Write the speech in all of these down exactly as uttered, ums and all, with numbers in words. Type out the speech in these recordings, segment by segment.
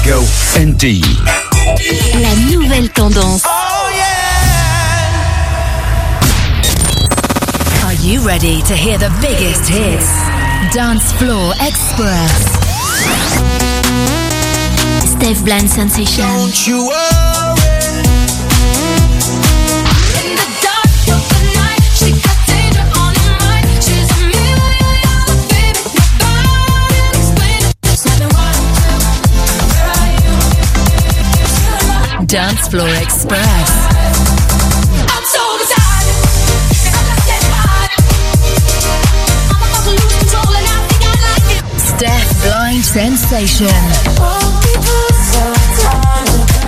Go N T. La nouvelle tendance. Oh yeah! Are you ready to hear the biggest hits? Dance Floor Express. Steph Blind Sensation. Don't you worry. In the dark of the night, she got danger on her mind. She's a million dollar baby, nobody can explain it. Seven, one, two, where are you? Dance Floor Express. I'm so beside it, and I'm not that hot. I'm about to lose control, and I think I like it. Steph Blind Sensation. All people sometimes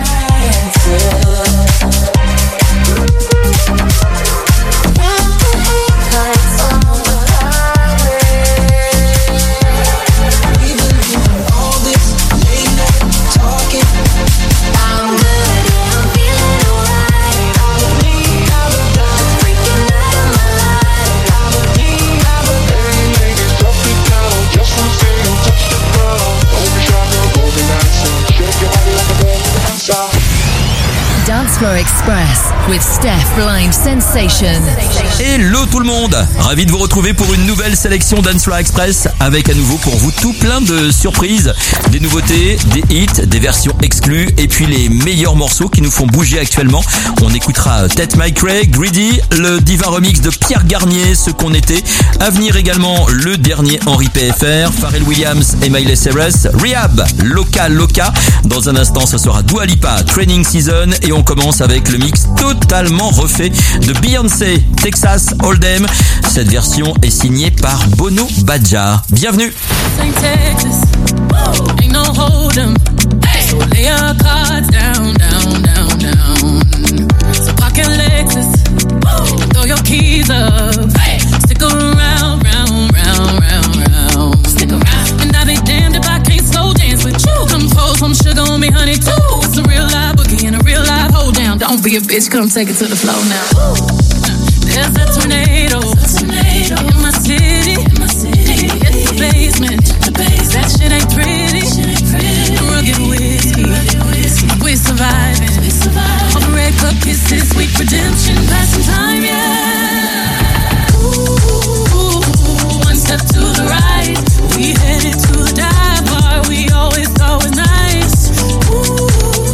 Dance Floor Express with Steph Blind Sensation. Hello tout le monde, ravi de vous retrouver pour une nouvelle sélection Dance Floor Express avec à nouveau pour vous tout plein de surprises, des nouveautés, des hits, des versions exclues et puis les meilleurs morceaux qui nous font bouger actuellement. On écoutera Ted McRae, Greedy, le divin remix de Pierre Garnier, Ce qu'on était. À venir également le dernier Henri P F R, Pharrell Williams et Miley Cyrus, Rehab, Loca Loca. Dans un instant ce sera Dua Lipa, Training Season et on commence avec le mix totalement refait de Beyoncé, Texas Hold'em. Cette version est signée par Bono Badja. Bienvenue. Saint Texas, ain't no hold'em. So lay your cards down, down, down, down. So pocket Lexus, throw your keys up. Stick around, round, round, round, round. Stick around. And I'll be damned if I can't slow dance with you. Come pour some sugar on me, honey, too. It's a real live boogie and a real live hold down. Don't be a bitch, come take it to the floor now. There's a tornado, tornado in my city, in my city. It's the basement, the basement. That shit ain't pretty, shit ain't pretty. Rugged whiskey, we're surviving. We surviving. All the red cup kisses, sweet redemption, passing time, yeah. Ooh, one step to the right, we headed to the dive bar. We always thought was nice. Ooh,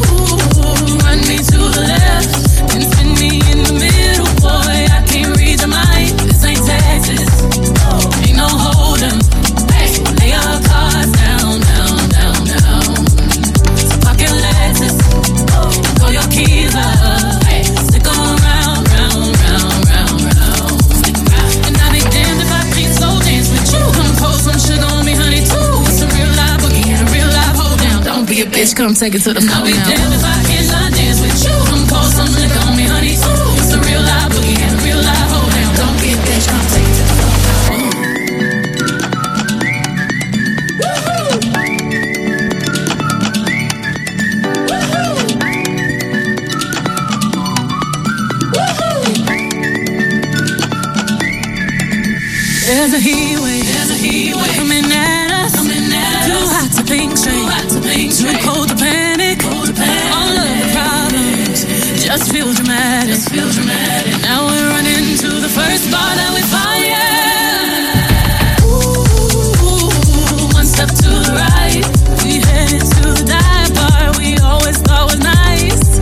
run me to the left and spin me in the middle, boy. I can't read your mind. This ain't Texas, ain't no hold'em. Lay your cards down, down, down, down. So pocket Lexus, throw your keys up. Stick around, round, round, round, round. Stick around. And I'll be damned if I can't slow dance with you. Come pour some sugar on me, honey, too. It's a real live boogie and a real live hold down. Don't be a bitch, come take it to the floor. I'll be damned if I cannot dance with you. Come pour some liquor on me, honey, too. It's a real live boogie and a real live hold down. Don't be a bitch, come take it to the floor. There's a heat wave, there's a heat wave coming at us, coming at too us. Hot to think straight, too hot to think straight, too cold to panic, cold to panic. All of the problems just feel dramatic, just feel dramatic. Now we're running to the first bar that we find, yeah. Ooh, one step to the right, we headed to the dive bar. We always thought was nice.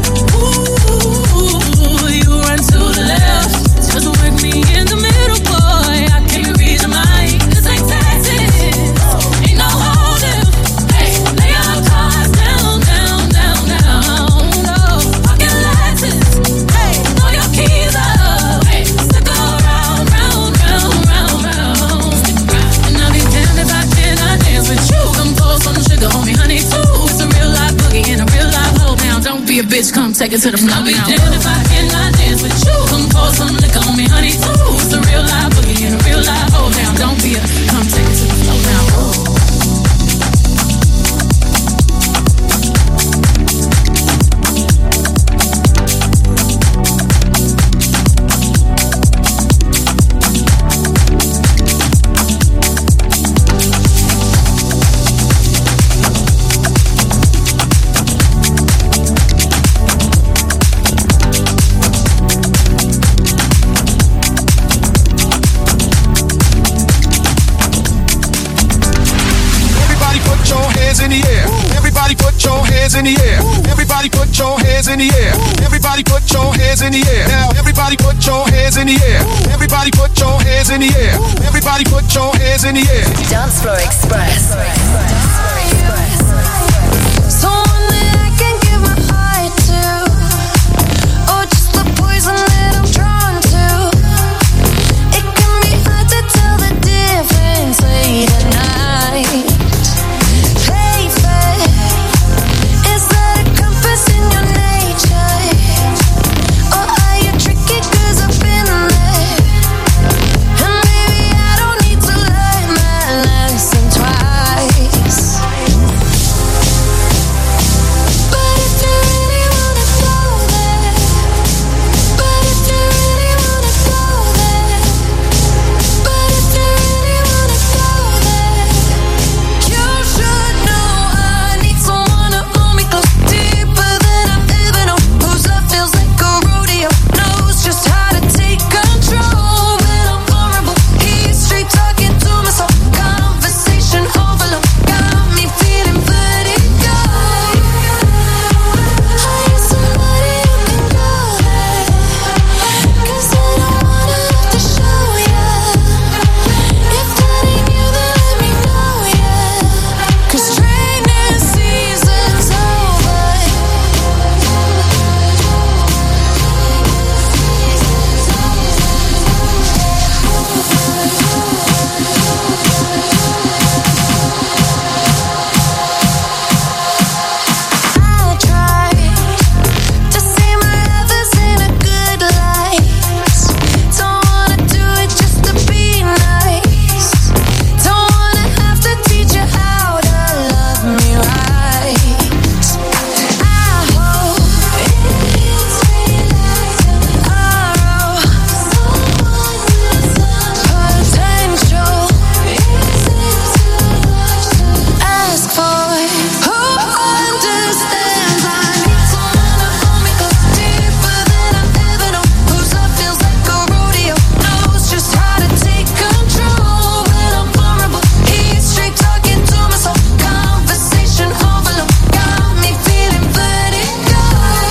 Ooh, you run to the left, just with me in the middle, boy. I can't read your mind. This ain't Texas, ain't no hold'em. Hey, lay your cards down, down, down, down. No, pocket Lexus, hey, throw your keys up. Hey, stick around, round, round, round, round. Stick around. And I'll be damned if I cannot dance with you. Come pour some sugar on me, honey, too. It's a real life boogie and a real life hold down. Don't be a bitch, come take it to the floor. I'll be damned if I cannot dance with you. Come pour some liquor on me, honey, too. It's a real life boogie and a real life hold down. Don't be a, come take it to the floor now. in the air. Everybody put your hands in the air. Everybody put your hands in the air. Now everybody put your hands in the air. Everybody put your hands in the air. Everybody put your hands in the air. Dance Floor Express. Someone that I can give my heart to, or just the poison that I'm drawn to. It can be hard to tell the difference late at night. Play fair, is that a compass in your nature? Or are you tricky 'cause I've been there? And maybe I don't need to learn my lesson twice. But if you really wanna go there, but if you really wanna go there, but if you really wanna go there, you should know I need someone to hold me close, deeper than I've ever known. Whose love feels like a rodeo, knows just how to take control. But I'm vulnerable, he's straight talking to my soul. Conversation overload, got me feeling vertigo. Are you somebody who can go there? 'Cause I don't wanna have to show ya. If that ain't you, then let me know, yeah. 'Cause training season's over. I try to see my lovers in a good light. Don't wanna do it just to be nice. Don't wanna have to teach you how to love me right. I hope it's realizing our potential. Ask for who understands. I need someone to hold me close, deeper than I've ever known. Whose love feels like a rodeo, knows just how to take control. But I'm vulnerable, he's straight talking to my soul. Conversation overload, got me feeling vertigo.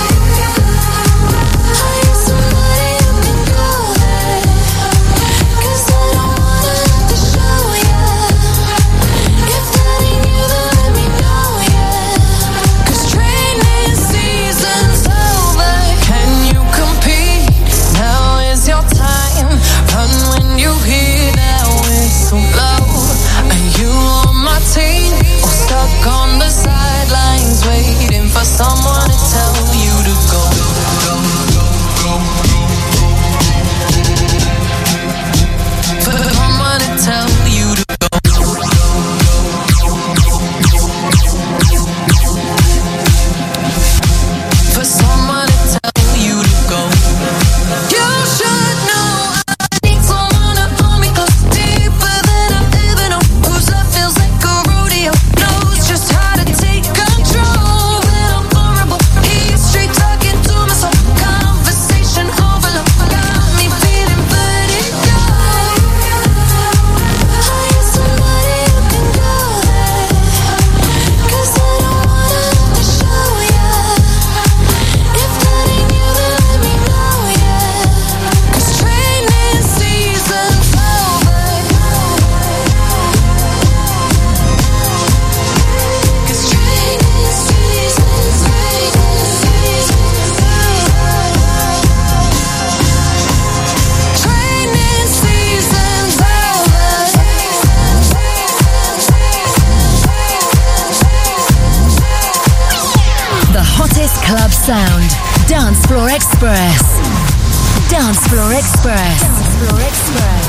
Are you somebody who can go there? 'Cause I don't wanna have to show ya. If that ain't you, then let me know, yeah. 'Cause training season's over. Can you compete? Now is your time. Run when you hear that whistle blow. Are you on my team or stuck on the sidelines waiting for someone to tell you to go? For someone to tell you to go. For someone to tell you to go. You should know I need someone to hold me close, deeper than I've ever known. Whose love feels like a rodeo, knows just how to take control. But I'm vulnerable, he's straight talking to my soul. Conversation overload, got me feeling vertigo. Are you somebody who can go there? 'Cause I don't wanna have to show ya. If that ain't you, then let me know, yeah. 'Cause training season's over. 'Cause training season's Training season's over. The hottest club sound. Dance Floor Express. Dance Floor Express. Dance Floor Express.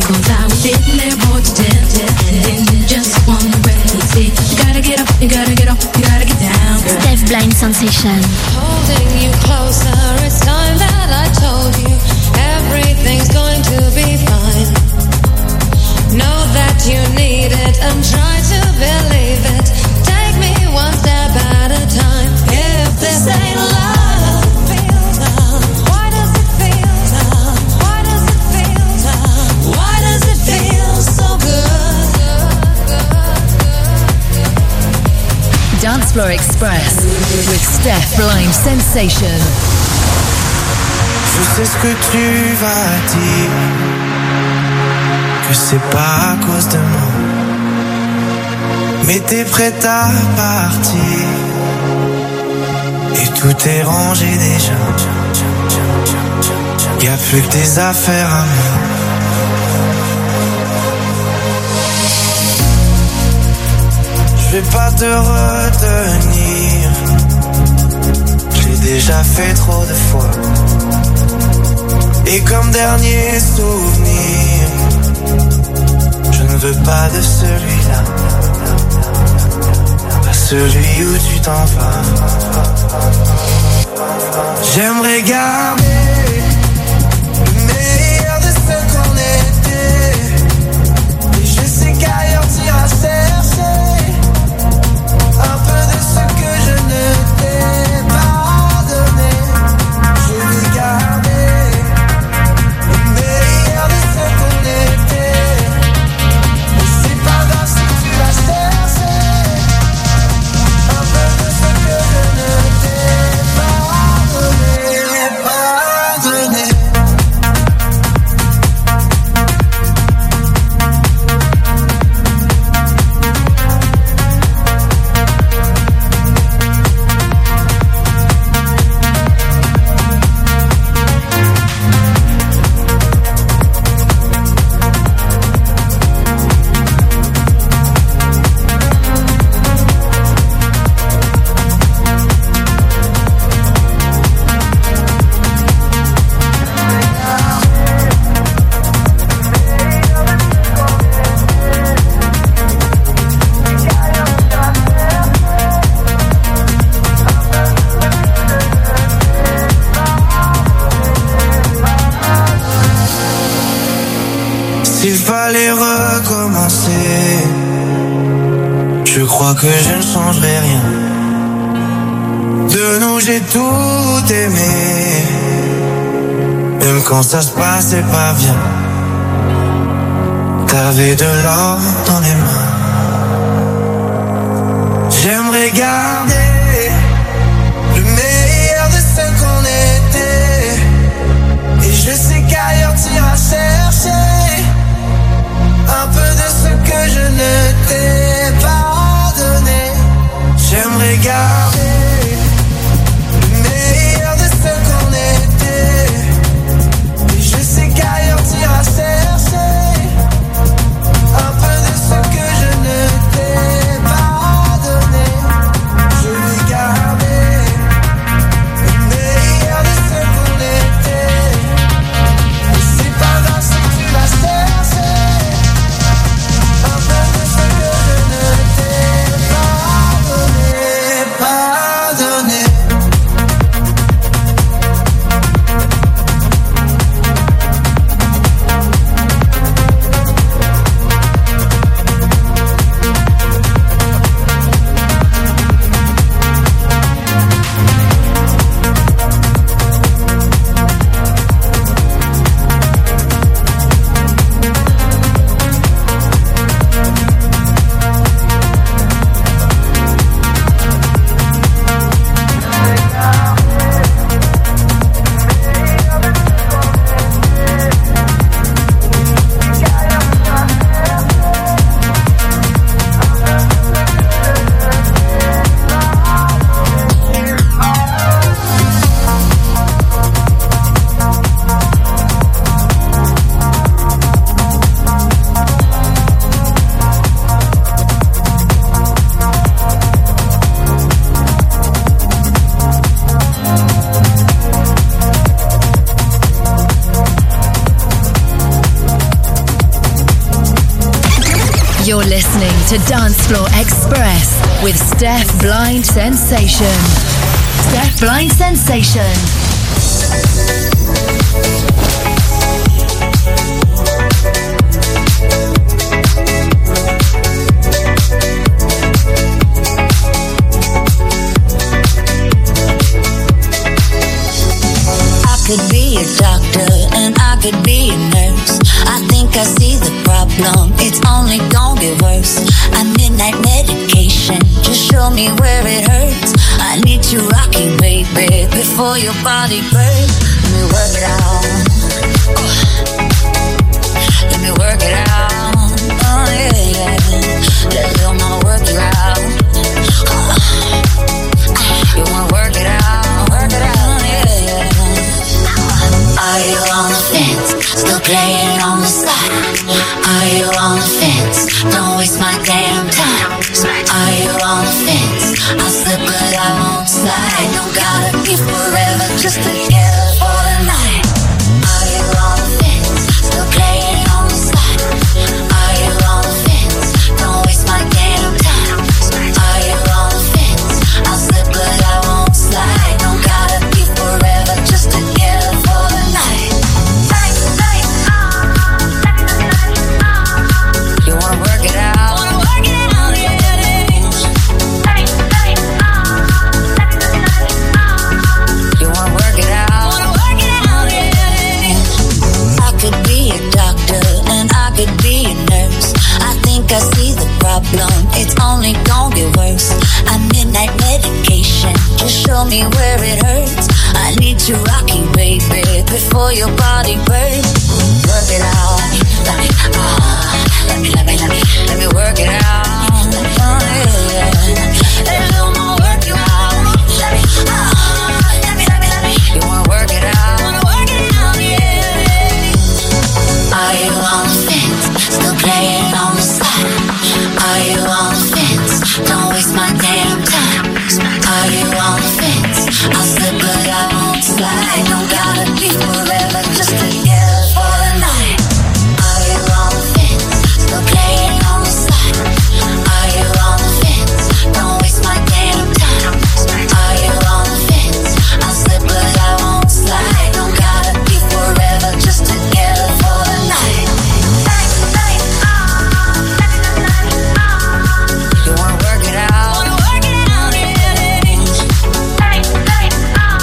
'cause I was sitting there bored to death, and then just one breath he said, you gotta get up, you gotta get up, you gotta get down, girl. Steph Blind Sensation. Holding you closer, it's time that I told you everything's going to be fine. Know that you need it and try to believe it. Take me one step at a time. If this ain't love, why does it feel? Why does it feel? Why does it feel so good? Dance Floor Express with Steph Blind Sensation. Je sais ce que tu vas dire, que c'est pas à cause de moi, mais t'es prête à partir et tout est rangé déjà. Y'a plus que tes affaires à moi. Je vais pas te retenir, je l'ai déjà fait trop de fois. Et comme dernier souvenir, je ne veux pas de celui-là, pas celui où tu t'en vas. J'aimerais garder le meilleur de ce qu'on était, et je sais qu'ailleurs t'iras chercher un peu de ce que je ne t'ai pas donné. Je vais garder je crois que je ne changerai rien. De nous j'ai tout aimé, même quand ça se passait pas bien. T'avais de l'or dans les mains. J'aimerais garder le meilleur de ce qu'on était, et je sais qu'ailleurs t'iras chercher un peu de ce que je ne t'ai pas donné. J'aimerais garder le meilleur de ce qu'on était, et je sais qu'ailleurs t'iras chercher un peu de ce que je ne t'ai pas donné. Je vais garder le meilleur de ce qu'on était, et c'est pas grave si tu vas You're listening to Dance Floor Express with Steph Blind Sensation. Steph Blind Sensation. I could be a doctor and I could be a nurse. I think I see the problem, it's only gonna get worse. I'm midnight medication, just show me where it hurts. I need you rocking, baby, before your body burns. Let me work it out. Let me work it out. Oh yeah, yeah. Let little mama work you out. You wanna work it out, work it out, yeah, yeah. Are you on the fence? Still playing on the side? Are you on the fence? Don't waste my damn time. Are you on the fence? I'll slip but I won't slide. Don't gotta be forever, just together for the night. Are you on the fence? Still playing on the side? Are you on the fence? Don't waste my damn time. Are you on the fence? I'll slip but I won't slide. Don't gotta be forever, just together for the night. You wanna work it out? Wanna work it out, yeah. You wanna work it out? Wanna work it out, yeah. I could be a doctor and I could be a nurse. I think I see the problem, it's only gonna get worse. I'm midnight medication, just show me where it hurts. I need you rocking, baby, before your body burns. Work it out, let me, ah, let me, let me, let me, let me work it out. Oh yeah, let me little more work you out. Let me, ah, let me, let me, let me. You wanna work it out? Wanna work it out, yeah. Are you on the fence? Still playing on the side? Are you on the fence? Don't waste my damn time. Are you on the fence? I'll slip but I won't slide. Don't gotta be forever, just together for the night. Are you on the fence? Still playing on the side? Are you on the fence? Don't waste my damn time. Are you on the fence? I'll slip but I won't slide. Don't gotta be forever, just together for the night. You wanna work it out? Wanna work it out, yeah.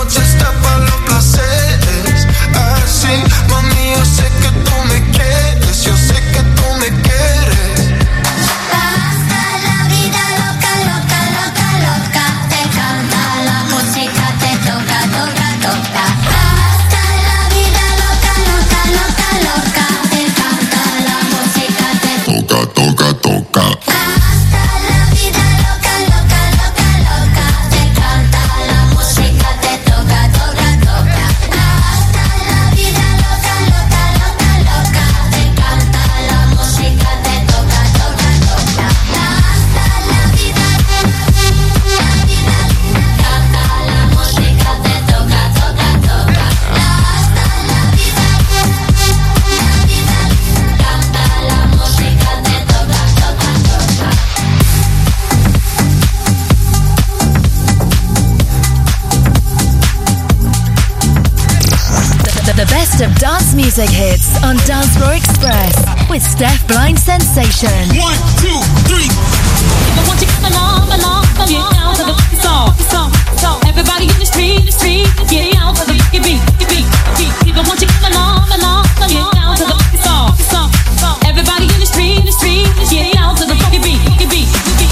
noche escapa los placeres. Así, mami, yo sé que tú me quieres, yo sé que tú me quieres. Hasta la vida loca, loca, loca, loca. Te canta la música, te toca, toca, toca. Hasta la vida loca, loca, loca, loca. Te canta la música, te toca, toca, toca. Hasta la vida loca, loca, loca, loca. Te canta la música, te toca, toca, toca. Hasta la vida loca, loca, loca, loca. Te canta la música, te toca, toca, toca. Hasta la vida, la vida, canta la música, te toca, toca, toca. Hasta la vida, la vida, canta la música, te toca, toca, toca. The, the best of dance music hits on Dance Floor Express with Steph Blind Sensation. One, two, three. I want you to come along, along, come get down to the fucking song, song, song. Everybody in the street, in the street, get down to the fucking beat, beat, beat, beat. People want you to come along, along, come get down to the fucking song, song, song. Everybody in the street, in the street, get down to the fucking beat, beat, beat, beat.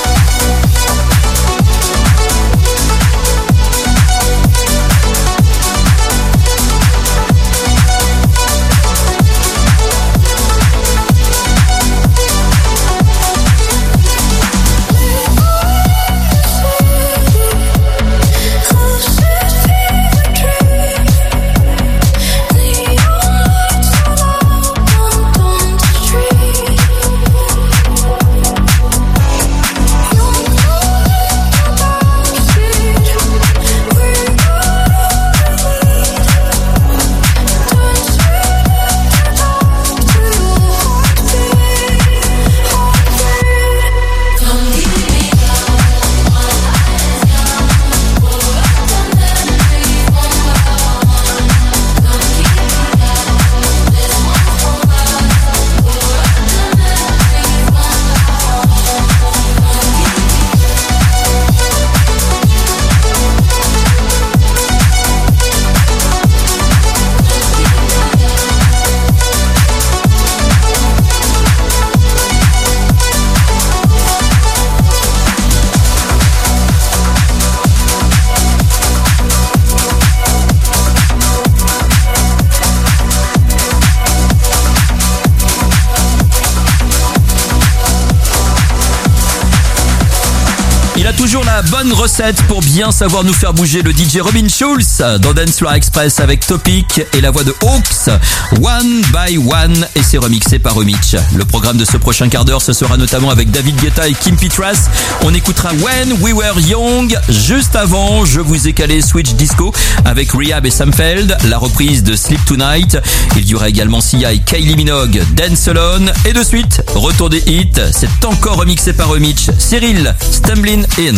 Toujours la bonne recette pour bien savoir nous faire bouger, le D J Robin Schulz dans Dance Floor Express avec Topic et la voix de Hawks, One by One, et c'est remixé par Remix. Le programme de ce prochain quart d'heure, ce sera notamment avec David Guetta et Kim Petras. On écoutera When We Were Young. Juste avant, je vous ai calé Switch Disco avec Rehab et Sam Feld, la reprise de Sleep Tonight. Il y aura également Sia et Kylie Minogue, Dance Alone. Et de suite, retour des hits, c'est encore remixé par Remix. Cyril, Stumbling In.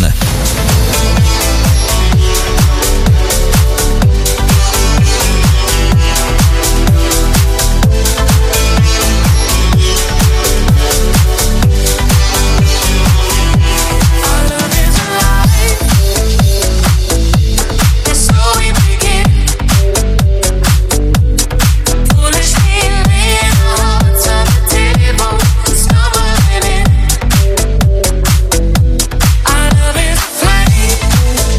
Flame.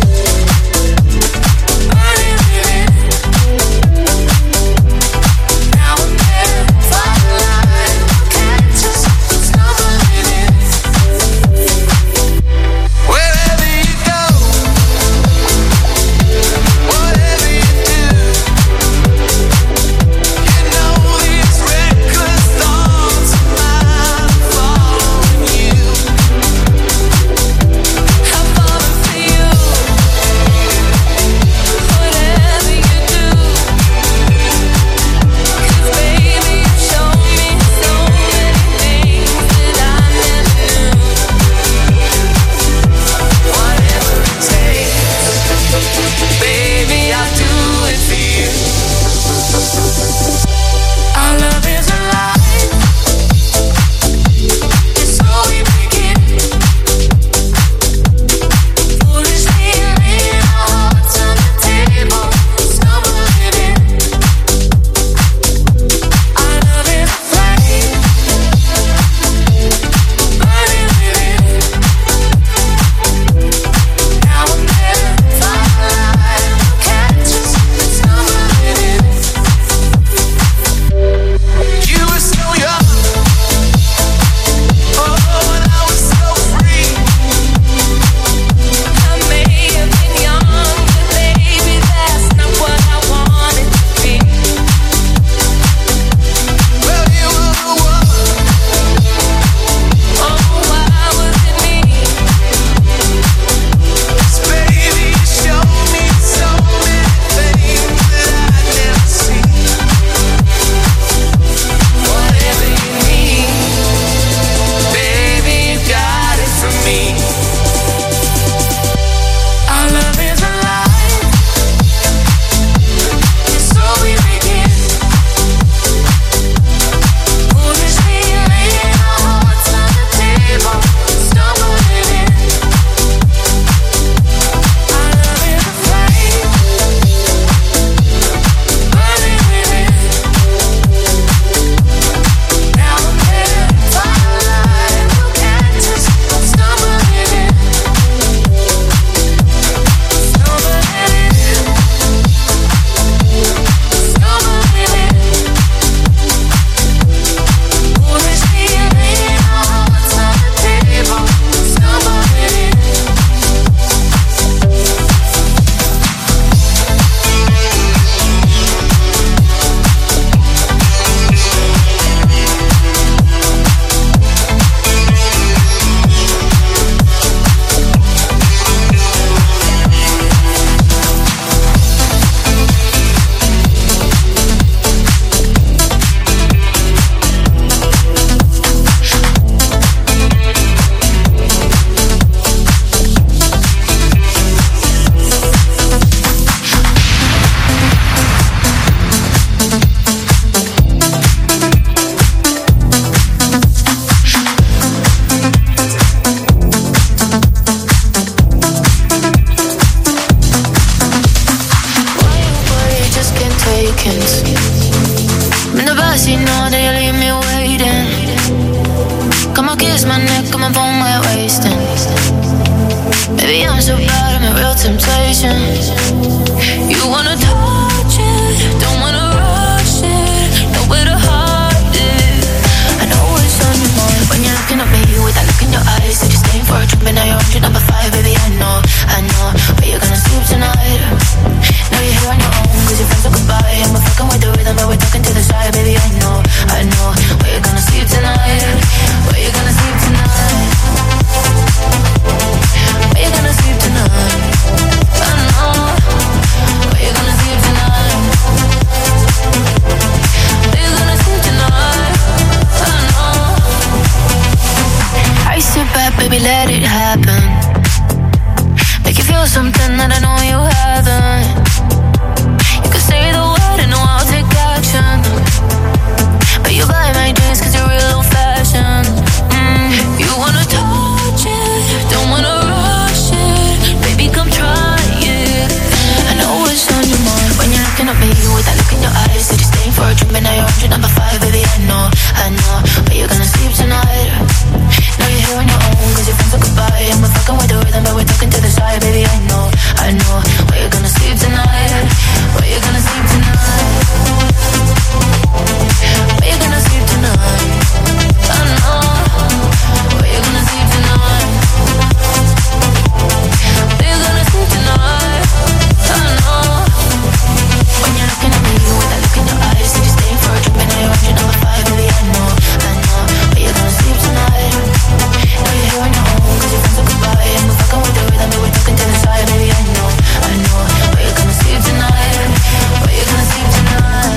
seconds. I'm in the backseat, know that you leave me waiting. Come on, kiss my neck, come and pull my waist in. Baby, I'm so bad, I'm a real temptation. You wanna touch it, don't wanna rush it, nowhere to hide it. I know it's on your mind when you're looking at me with that look in your eyes. Said you're staying for a trip and now you're on to number five. Baby, I know, I know, where you're gonna sleep tonight. Now you're here on your own, cause your friends are goodbye. I'm a fucking with the rhythm, but we're talking to the side. Baby, I know, I know, where you're gonna sleep tonight. Where you're gonna sleep tonight. Where you gonna sleep tonight? I know. Where you gonna sleep tonight? Where you gonna sleep tonight? I know. I sit back, baby, let it happen. Make you feel something that I know you haven't. You can say the word and I'll take action. But you buy my drinks cause you're real old fashioned. mm. You wanna touch it, don't wanna rush it. Baby, come try it. I know it's on your mind when you're looking at me with that look in your eyes. Said you're staying for a drink, but now you're on to number five. Baby, I know, I know, where you're gonna sleep tonight. Now you're here on your own, cause your friends are goodbye. I'm a fucking with the rhythm, but we're talking to the side. Baby, I know, I know, where you're gonna sleep tonight. Where you're gonna sleep tonight. Where you gonna sleep tonight? I know. Where you gonna sleep tonight? Where you gonna sleep tonight? I know. When you're looking at me with that look in your eyes, said you're staying for a drink, but now you're on your number five. Baby, I know, I know. Where you gonna sleep tonight? Now you're here on your own, cause your friends are goodbye. I'm a fucking with the rhythm, but we're talking to the side. Baby, I know, I know. Where you gonna sleep tonight? Where you gonna sleep tonight?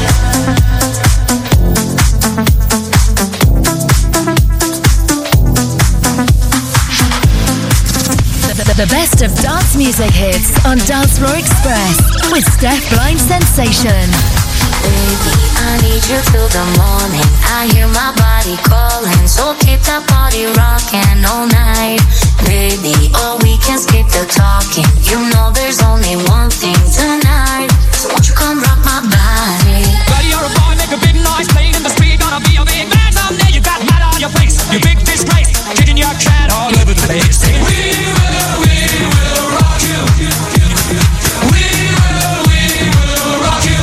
The best of dance music hits on Dance Floor Express with Steph Blind Sensation. Baby, I need you till the morning. I hear my body calling, so keep that body rocking all night. Baby, or we can skip the talking. You know there's only one thing tonight, so won't you come rock my body? Buddy, you're a boy, make a big noise, playing in the street, gonna be a big man someday. You got mad on your face, you big disgrace, kicking your cat all over the place. Say, we will, we will rock you. We will, we will rock you.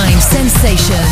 Blind Sensation.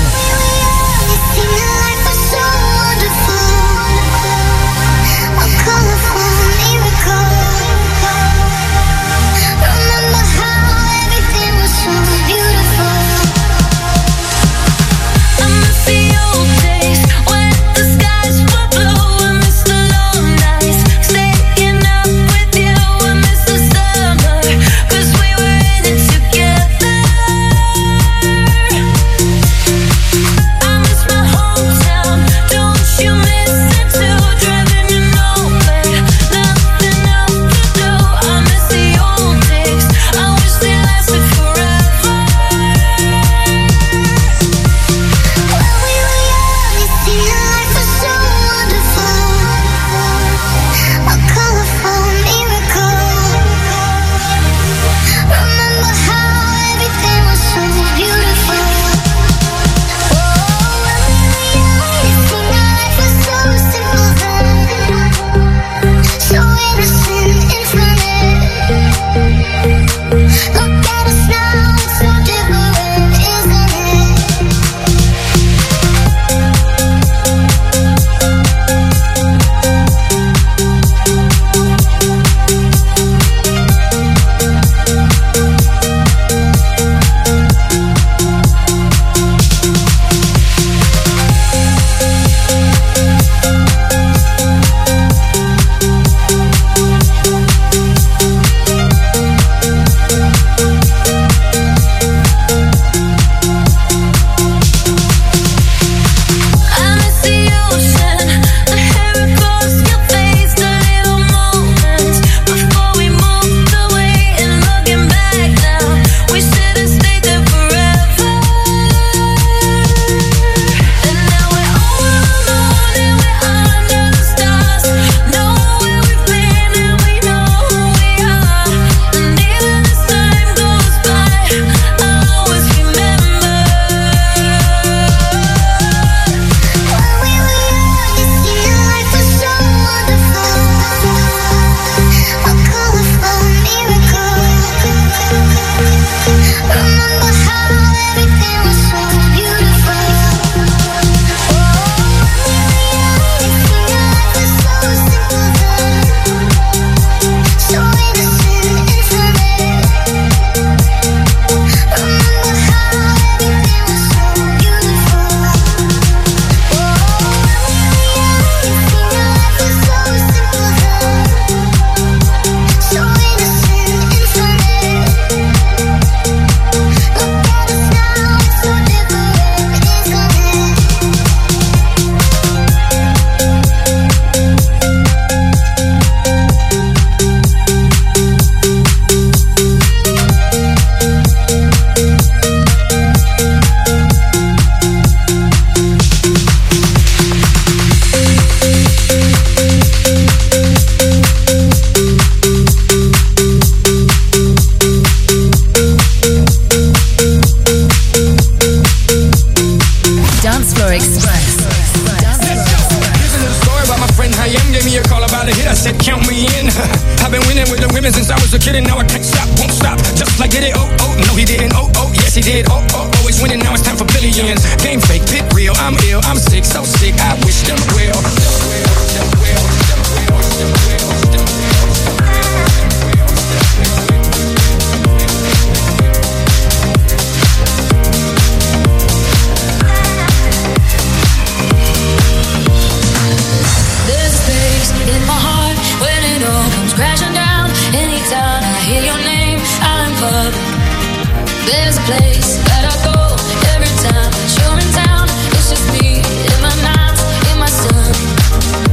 Every time you're in town, it's just me in my nights, in my sun.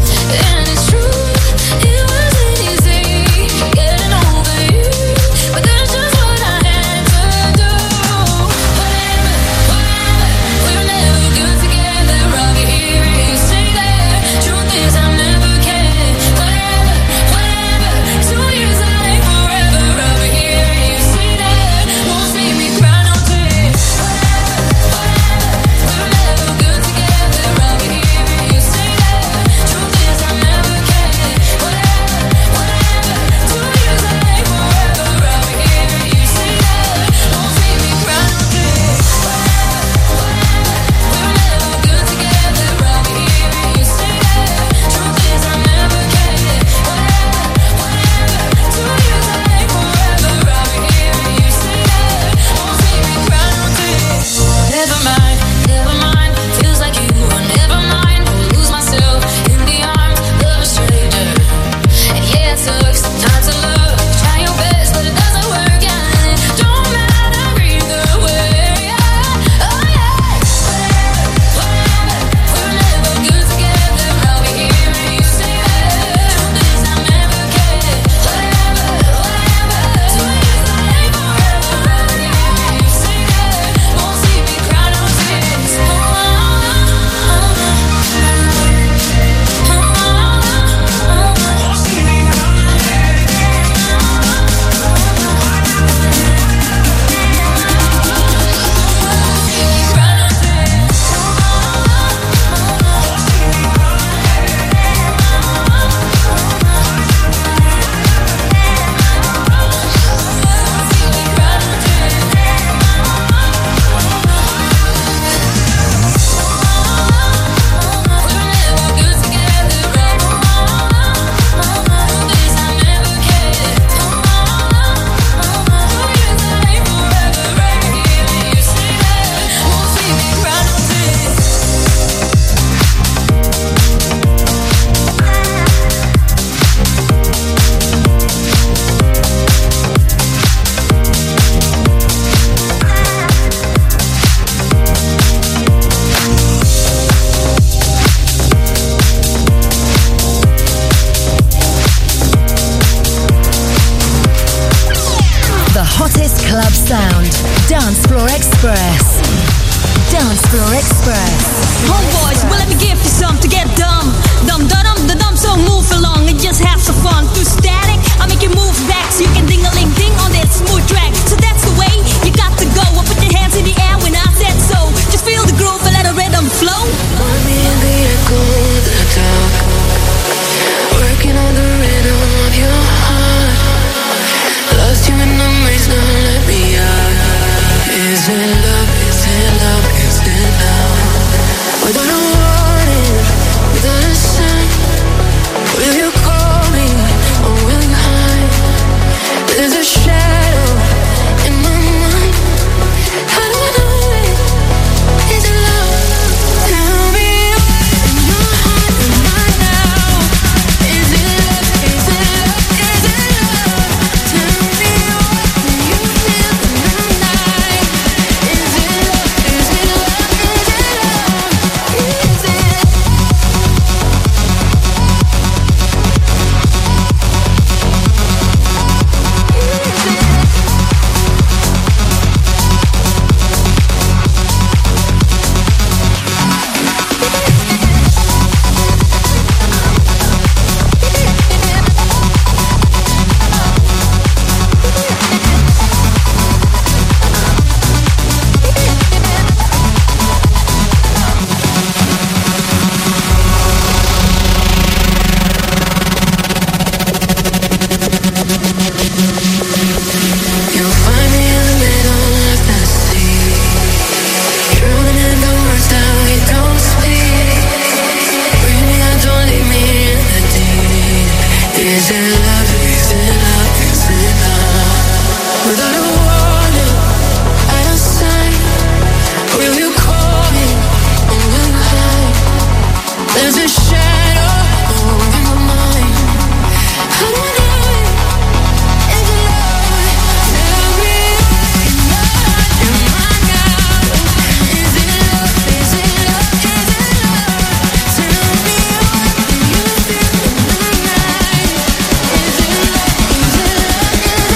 Dance Floor Express. Homeboys, well let me give you some to get dumb. Dumb, da dum, da dum, so move along and just have some fun. Too static, I'll make you move back so you can ding a ling ding on that smooth track. So that's the way you got to go. Well, put your hands in the air when I said so. Just feel the groove and let the rhythm flow. Mommy in the echo of the dark, working on the rhythm of your heart. Lost you in the maze, now let me out. Is it love, is it love, is it love? Without a warning, without a sign, will you call me or will you hide? There's a shadow in my mind. How do I know it? Is it love? Tell me in your heart and mind now. Is it love? Is it love? Is it love? Tell me what do you feel in the night? Is it love? Is it love? Is it love? Is it? You'll find me in the middle of the sea, drowning in the words that we don't speak. Bring me out, don't leave me in the deep. Is it love? Is it love? Is it love? Without a warning, out of sight, will you call me or will you hide? There's a shadow over my mind. How do I know it? Is it love? Tell me in your heart, in my now. Is it love? Is it love? Is it love? Tell me what do you feel in the night? Is it love? Is it love?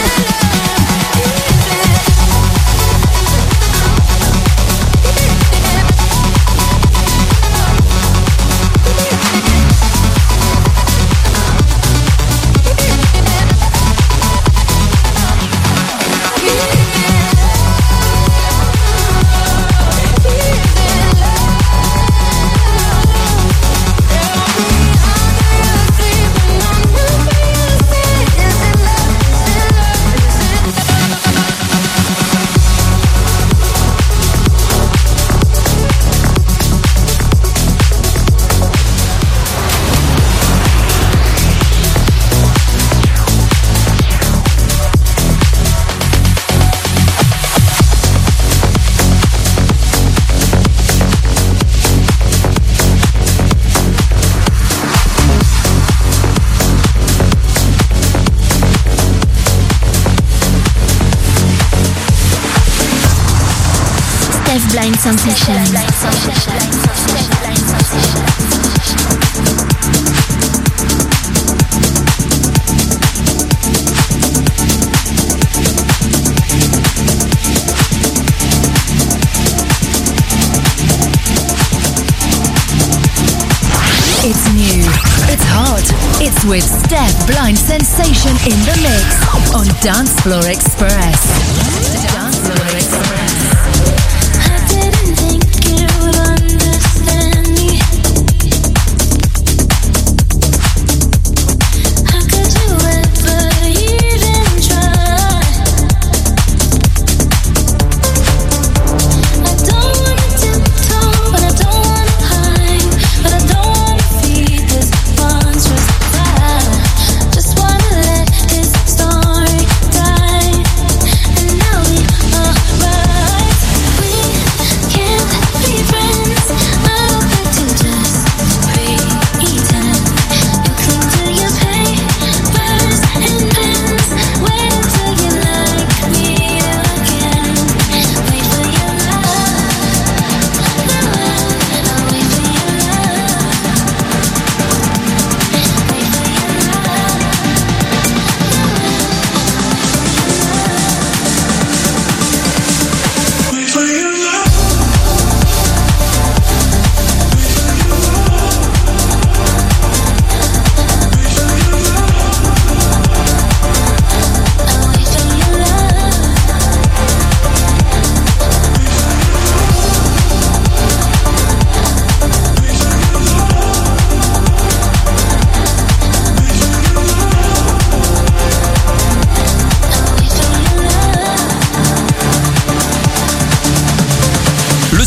Steph Blind Sensation. It's new, it's hot, it's with Steph Blind Sensation in the mix on Dance Floor Express. Dance Floor Express. I didn't think you would understand me. How could you ever even try? I don't wanna tiptoe, but I don't wanna hide, but I don't wanna feed this monstrous fire. Just wanna let this story die, and now we are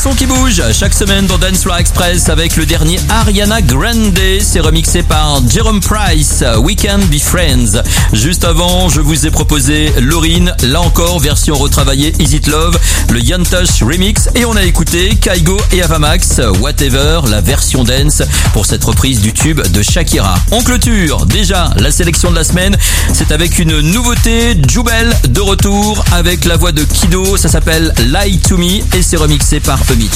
son qui bouge chaque semaine dans Dance Floor Express avec le dernier Ariana Grande. C'est remixé par Jerome Price, We Can Be Friends. Juste avant, je vous ai proposé Lauryn, là encore, version retravaillée Is It Love, le Yantosh remix. Et on a écouté Kygo et Avamax, Whatever, la version dance pour cette reprise du tube de Shakira. On clôture déjà la sélection de la semaine. C'est avec une nouveauté, Jubel de retour avec la voix de Kido. Ça s'appelle Lie to Me et c'est remixé par Emitch.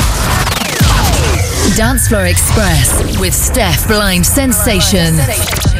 Dance Floor Express with Steph Blind Sensation.